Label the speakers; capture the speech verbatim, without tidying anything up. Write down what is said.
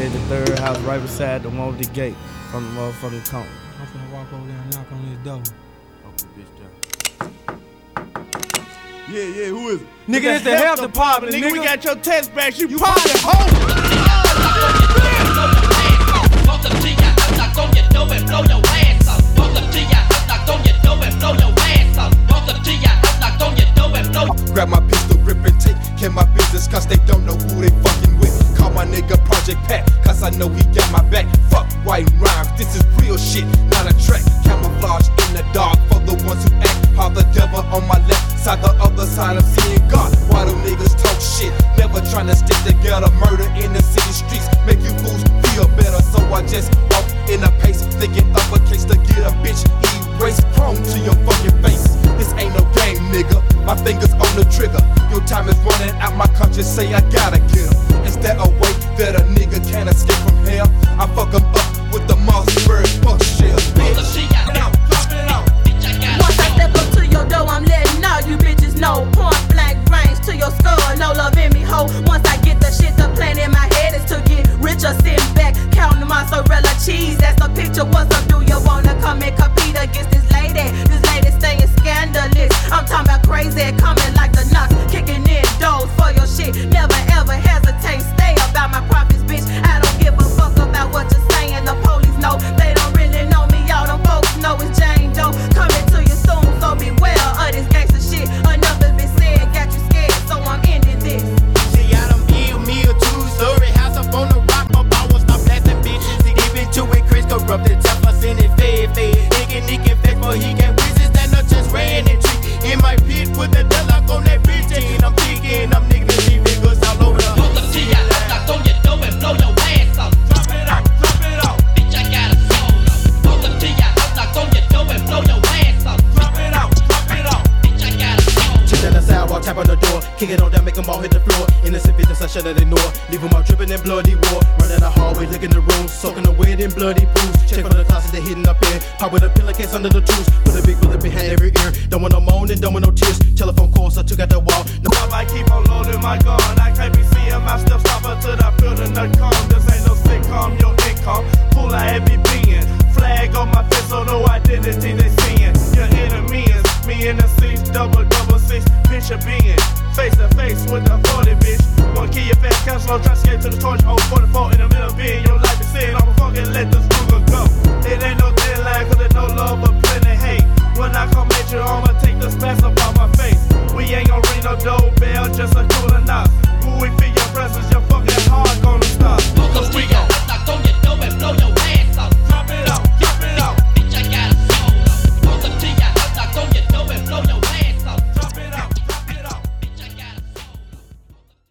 Speaker 1: say the third house right beside the one with the gate from the motherfucking corner.
Speaker 2: I'm finna walk over there and knock on this door.
Speaker 3: Yeah, yeah, who is it?
Speaker 1: Nigga, it's the health department,
Speaker 3: nigga.
Speaker 1: nigga.
Speaker 3: We got your test back. You poppin' home.
Speaker 4: Walk up to ya, I'm not gon' get dough and blow your ass up. Walk up to ya, I'm not gon' get dough and blow your ass up. Walk up to ya, I'm not gon' get dough and blow.
Speaker 5: Grab my pistol, grip and take care my business, cause they don't know who they fucking with. Call my nigga Project Pat, cause I know he got my back. Fuck white rhymes, this is real shit, not a track. Camouflage in the dark for the ones who act. How the devil on my left side, the other side I'm seeing God. Why do niggas talk shit? Never tryna stick together. Murder in the city streets make you fools feel better. So I just walk in a pace, thinking of a case to get a bitch erased, prone to your fucking face. This ain't no game, nigga. My fingers on the trigger. Your time is running out. My conscience say I gotta get him. Is there a way that a nigga can't escape from hell? I fuck him up with the Mossberg fuck shell, bitch. Now, drop it out.
Speaker 6: Once I step up to your door, I'm letting all you bitches know. Point blank range to your skull, no love in me, ho. Once I get the shit, the plan in my head is to get rich or sit back, counting mozzarella cheese. That's the picture. What's up? Do you wanna come and compete against this lady? This lady staying scandalous. I'm talking about crazy, coming like the knocks, kicking in doors for your shit. Never ever hesitate, stay about my profits, bitch. I don't give a fuck about what you're saying. The police know, they don't really know me. All them folks know it's Jane Doe coming to you soon, so beware of this gangster shit. Enough has been said, got you scared, so I'm ending this.
Speaker 7: See, I done build me a two-story house up on the rock. My boss won't stop blasting bitches. He give it to it, Chris corrupted. Tell us in it, fed, fed. Nigga, nigga, fed, but he can't resist that. No just ran and trick. In my pit, put the deadlock on that bitch. And I'm digging, I'm niggas, these niggas all over the.
Speaker 4: Walk up to ya, I'm not gon' get dough and blow your ass up.
Speaker 3: Drop it out, drop it out.
Speaker 4: Bitch, I got a soul up. Walk up to ya, I'm not gon' get dough and blow your ass up.
Speaker 3: Drop it out, drop it out.
Speaker 4: Bitch, I got a soul.
Speaker 7: Chip down the sidewalk, tap on the door. Kick it on down, make them all hit the floor. Innocent victims, I shouldn't ignore. Leave them all dripping in bloody war. Running the hallway, look in the room. Soaking the wind in bloody pools. Check for the closet, they hidden up in. Pop with a pillowcase under the tools. Put a big bullet behind every ear. Don't want no moaning, don't want no tears. Telephone calls, I took out the wall. No,
Speaker 3: I keep on loading my gun. I can't be seeing my steps stop until I feel the nut come. This ain't no sitcom, your income. Full of heavy being. Flag on my face, so no identity they seeing. Your enemies, me in the six, double, double six. Picture being face to face with the forty bitch. Gonna kill your fat cash flow, try to skate to the torch hole, forty-four